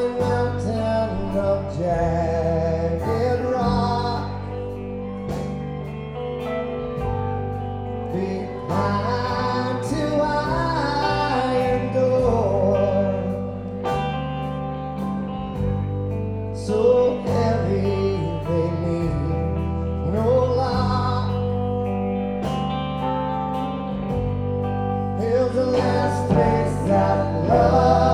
mountain of jagged rock behind two iron doors, so heavy they need no lock. Here's the last place that love.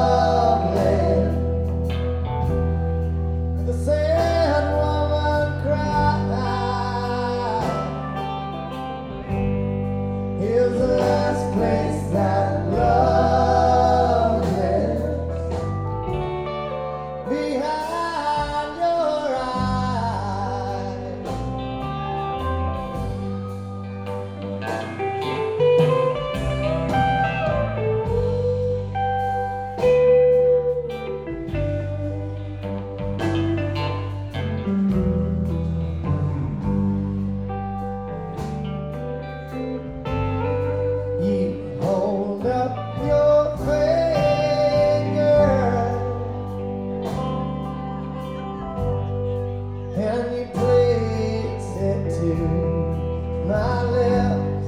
And you place it to my lips,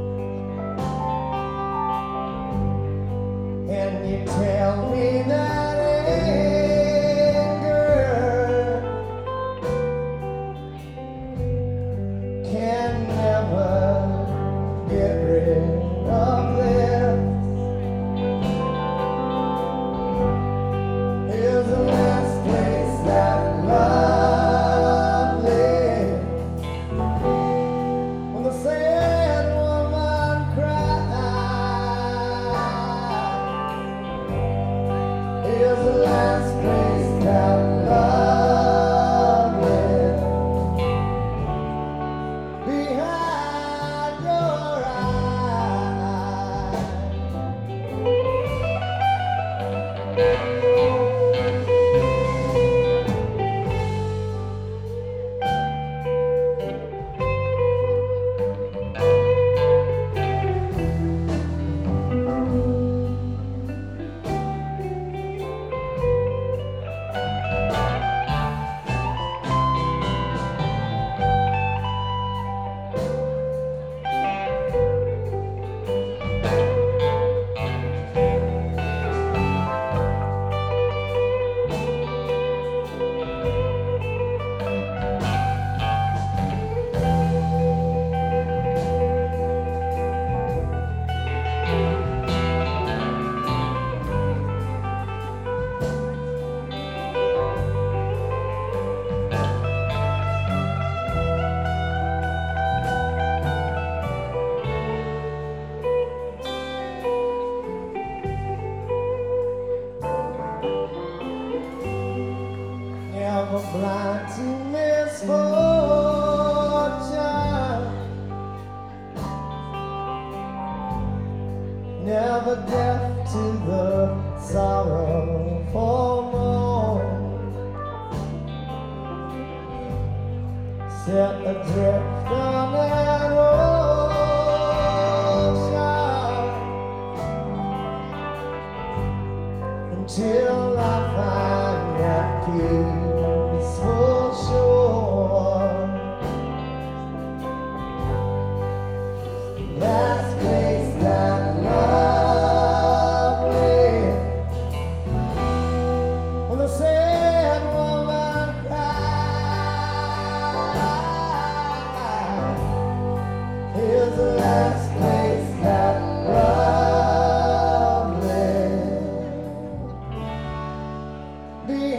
and you tell me that anger can never get rid of this. Here's the last place that love. Here's the last place that love lives, behind your never blind to misfortune, never deaf to the sorrow for more, set adrift on an ocean until I find that peaceful shore. Last place that love lives, when the sad woman cries. Here's the last place that love lives, behind